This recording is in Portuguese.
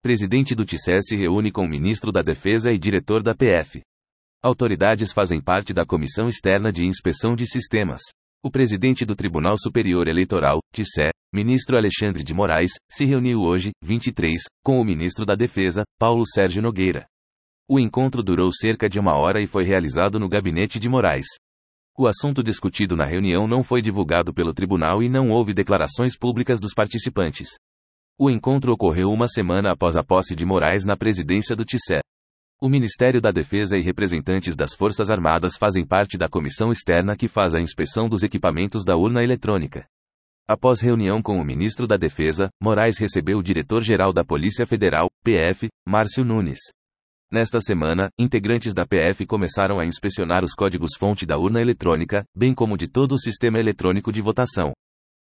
Presidente do TSE se reúne com o ministro da Defesa e diretor da PF. Autoridades fazem parte da Comissão Externa de Inspeção de Sistemas. O presidente do Tribunal Superior Eleitoral, TSE, ministro Alexandre de Moraes, se reuniu hoje, 23, com o ministro da Defesa, Paulo Sérgio Nogueira. O encontro durou cerca de 1 hora e foi realizado no gabinete de Moraes. O assunto discutido na reunião não foi divulgado pelo tribunal e não houve declarações públicas dos participantes. O encontro ocorreu 1 semana após a posse de Moraes na presidência do TSE. O Ministério da Defesa e representantes das Forças Armadas fazem parte da comissão externa que faz a inspeção dos equipamentos da urna eletrônica. Após reunião com o ministro da Defesa, Moraes recebeu o diretor-geral da Polícia Federal, PF, Márcio Nunes. Nesta semana, integrantes da PF começaram a inspecionar os códigos-fonte da urna eletrônica, bem como de todo o sistema eletrônico de votação.